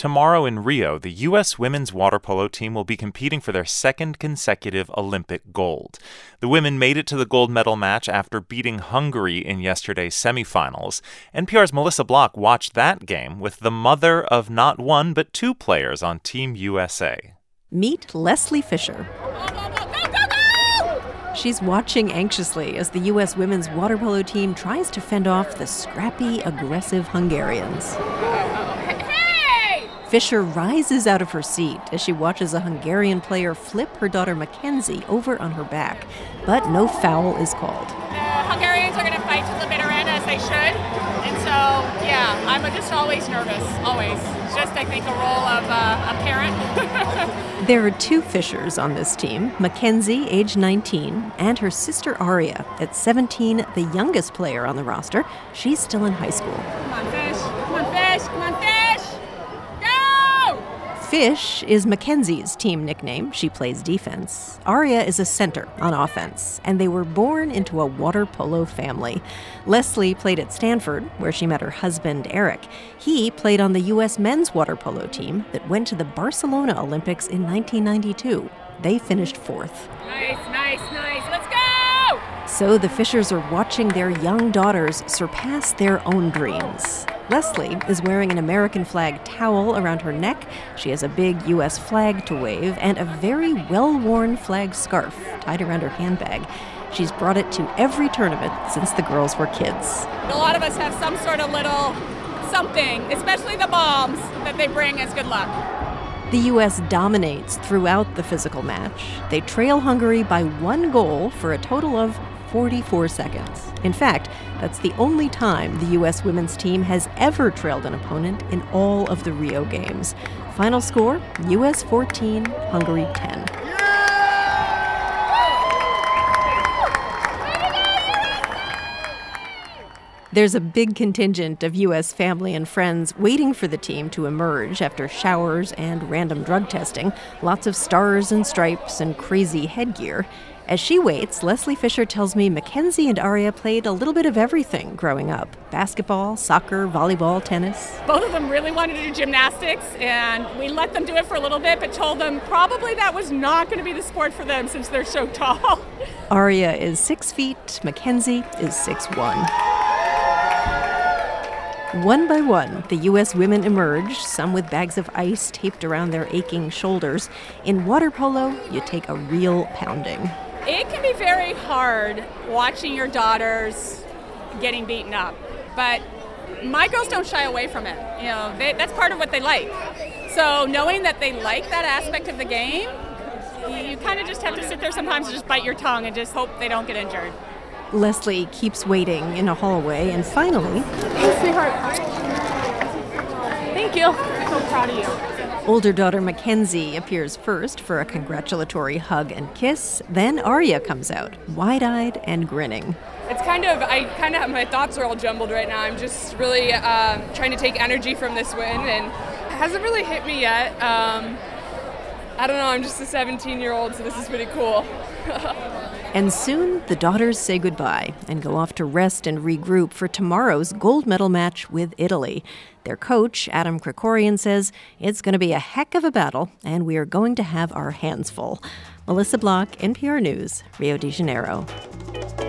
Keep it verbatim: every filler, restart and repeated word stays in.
Tomorrow in Rio, the U S women's water polo team will be competing for their second consecutive Olympic gold. The women made it to the gold medal match after beating Hungary in yesterday's semifinals. N P R's Melissa Block watched that game with the mother of not one but two players on Team U S A. Meet Leslie Fisher. She's watching anxiously as the U S women's water polo team tries to fend off the scrappy, aggressive Hungarians. Fisher rises out of her seat as she watches a Hungarian player flip her daughter Mackenzie over on her back, but no foul is called. The Hungarians are going to fight to the bitter end, as they should, and so, yeah, I'm just always nervous, always. It's just, I think, a role of uh, a parent. There are two Fishers on this team, Mackenzie, age nineteen, and her sister Aria, at seventeen, the youngest player on the roster. She's still in high school. Come on, Fish. Come on, Fish. Come on, Fish. Fish is Mackenzie's team nickname. She plays defense. Aria is a center on offense, and they were born into a water polo family. Leslie played at Stanford, where she met her husband, Eric. He played on the U S men's water polo team that went to the Barcelona Olympics in nineteen ninety-two. They finished fourth. Nice, nice, nice. Let's go! So the Fishers are watching their young daughters surpass their own dreams. Leslie is wearing an American flag towel around her neck. She has a big U S flag to wave and a very well-worn flag scarf tied around her handbag. She's brought it to every tournament since the girls were kids. A lot of us have some sort of little something, especially the moms, that they bring as good luck. The U S dominates throughout the physical match. They trail Hungary by one goal for a total of forty-four seconds. In fact, that's the only time the U S women's team has ever trailed an opponent in all of the Rio Games. Final score, U S fourteen, Hungary ten. There's a big contingent of U S family and friends waiting for the team to emerge after showers and random drug testing, lots of stars and stripes and crazy headgear. As she waits, Leslie Fisher tells me Mackenzie and Aria played a little bit of everything growing up. Basketball, soccer, volleyball, tennis. Both of them really wanted to do gymnastics, and we let them do it for a little bit, but told them probably that was not going to be the sport for them since they're so tall. Aria is six feet, Mackenzie is six one. One by one, the U S women emerge, some with bags of ice taped around their aching shoulders. In water polo, you take a real pounding. It can be very hard watching your daughters getting beaten up, but my girls don't shy away from it. You know, they, that's part of what they like. So knowing that they like that aspect of the game, you, you kind of just have to sit there sometimes and just bite your tongue and just hope they don't get injured. Leslie keeps waiting in a hallway, and finally... Hey, sweetheart. Thank you. I'm so proud of you. Older daughter Mackenzie appears first for a congratulatory hug and kiss. Then Aria comes out, wide-eyed and grinning. It's kind of, I kind of have, my thoughts are all jumbled right now. I'm just really uh, trying to take energy from this win, and it hasn't really hit me yet. Um, I don't know, I'm just a seventeen-year-old, so this is pretty cool. And soon, the daughters say goodbye and go off to rest and regroup for tomorrow's gold medal match with Italy. Their coach, Adam Krikorian, says it's going to be a heck of a battle, and we are going to have our hands full. Melissa Block, N P R News, Rio de Janeiro.